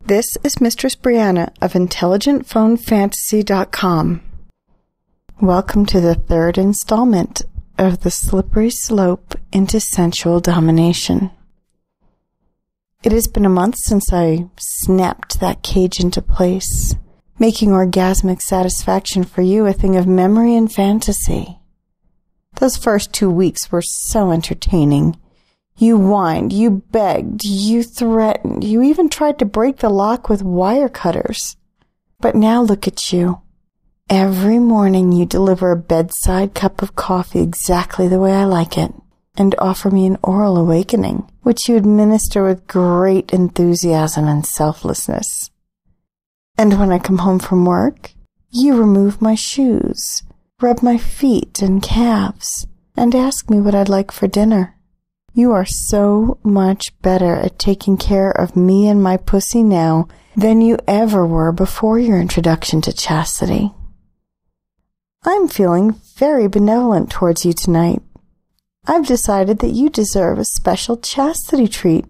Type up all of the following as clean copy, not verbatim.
This is Mistress Brianna of IntelligentPhoneFantasy.com. Welcome to the third installment of the slippery slope into sensual domination. It has been a month since I snapped that cage into place, making orgasmic satisfaction for you a thing of memory and fantasy. Those first 2 weeks were so entertaining. You whined, you begged, you threatened, you even tried to break the lock with wire cutters. But now look at you. Every morning you deliver a bedside cup of coffee exactly the way I like it, and offer me an oral awakening, which you administer with great enthusiasm and selflessness. And when I come home from work, you remove my shoes, rub my feet and calves, and ask me what I'd like for dinner. You are so much better at taking care of me and my pussy now than you ever were before your introduction to chastity. I'm feeling very benevolent towards you tonight. I've decided that you deserve a special chastity treat.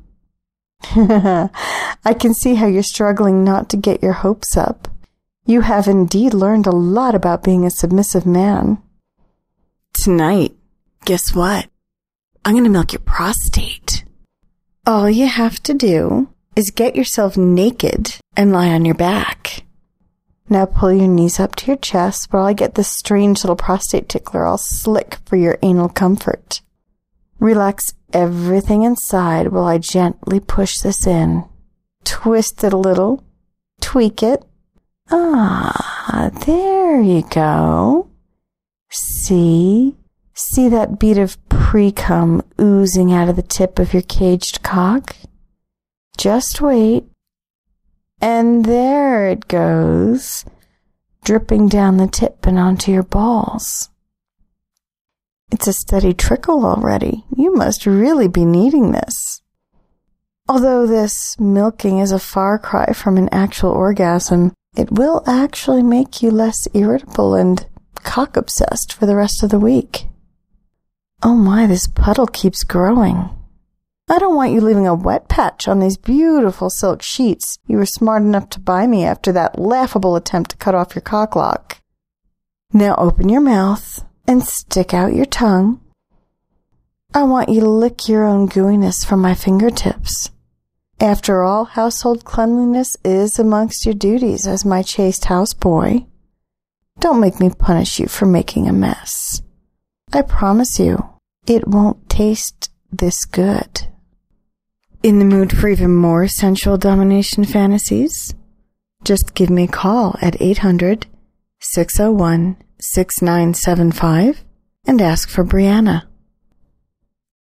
I can see how you're struggling not to get your hopes up. You have indeed learned a lot about being a submissive man. Tonight, guess what? I'm going to milk your prostate. All you have to do is get yourself naked and lie on your back. Now pull your knees up to your chest while I get this strange little prostate tickler all slick for your anal comfort. Relax everything inside while I gently push this in. Twist it a little. Tweak it. Ah, there you go. See that bead of pre-cum oozing out of the tip of your caged cock? Just wait. And there it goes, dripping down the tip and onto your balls. It's a steady trickle already. You must really be needing this. Although this milking is a far cry from an actual orgasm, it will actually make you less irritable and cock-obsessed for the rest of the week. Oh my, this puddle keeps growing. I don't want you leaving a wet patch on these beautiful silk sheets you were smart enough to buy me after that laughable attempt to cut off your cocklock. Now open your mouth and stick out your tongue. I want you to lick your own gooiness from my fingertips. After all, household cleanliness is amongst your duties as my chaste houseboy. Don't make me punish you for making a mess. I promise you, it won't taste this good. In the mood for even more sensual domination fantasies? Just give me a call at 800-601-6975 and ask for Brianna.